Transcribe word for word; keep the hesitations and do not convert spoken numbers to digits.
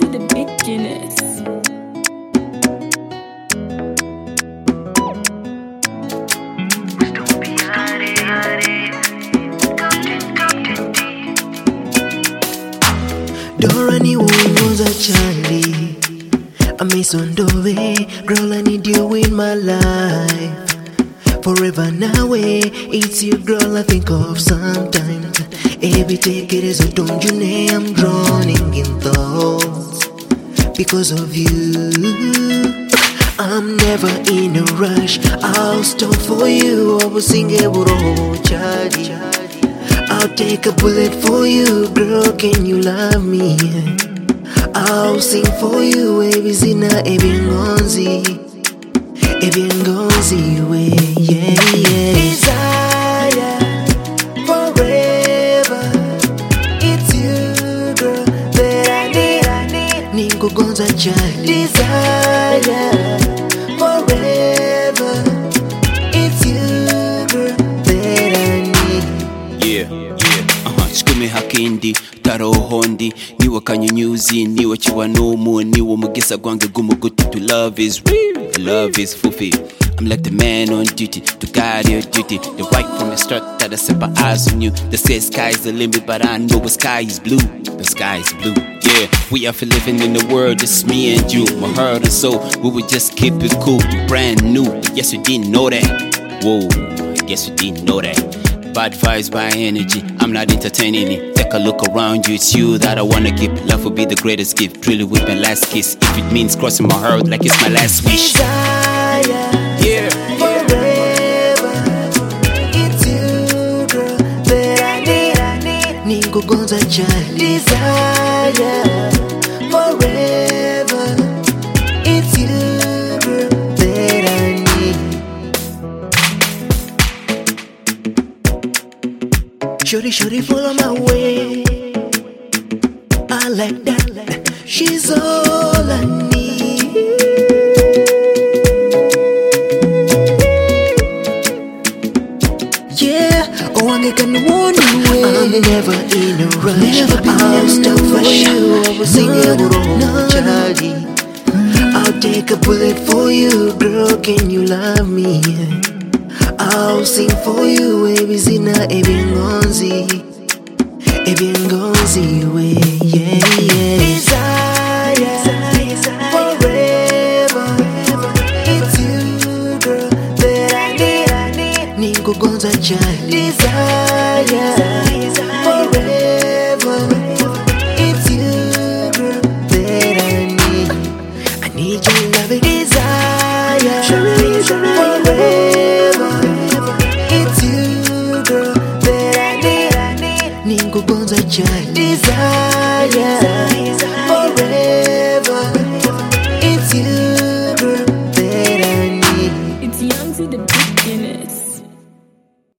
to the beginners. Dora ni was a Charlie. I miss on Dove. Girl, I need you in my life. Forever now, it's you, girl, I think of sometimes. Every take it is a don't you name, I'm drowning in thoughts. Because of you, I'm never in a rush. I'll stop for you, I will sing a oh, Charlie. I'll take a bullet for you, girl, can you love me? I'll sing for you, every zina, every ngonzi, every ngonzi, way, yeah, yeah. Desire, forever, it's you, girl, that I need, I need. Ningo gonza child. Desire, forever, it's you, girl, that I need. Yeah, yeah, uh-huh, shikume hakindi taro hondi niwe kanyunyuzi niwe chiwanumu niwe mugisa gwange gumuguti to love is real, love is fufi. I'm like the man on duty to guide your duty. The right from the start that I set my eyes on you. They say sky's the limit, but I know the sky is blue. The sky is blue. Yeah, we are for living in the world, just me and you. My heart and soul, we would just keep it cool. You brand new, but yes you didn't know that. Whoa, I guess you didn't know that. Bad vibes, bad energy, I'm not entertaining it. Take a look around you, it's you that I wanna give. Love will be the greatest gift, really with my last kiss. If it means crossing my heart like it's my last wish. Desire, yeah, forever, it's you, girl, that I need, I need. Ningo gonza child. Desire, forever, it's you, girl, that I need. Shorty, shorty, follow my way. I like that. She's all I need. Yeah, oh, I'm gonna warn you. I'm never in a rush. I'll stop for you. I will sing a no, Charlie. I'll take a bullet for you, girl. Can you love me? I'll sing for you, every zina, every ngonzi, every ngonzi, way, yeah, yeah. Desire, forever, it's you, girl, that I need, I need. Ningo gonza child. Desire, forever, it's you, girl, that I need. I need your love, desire, forever. Ningo gonza child. Desire.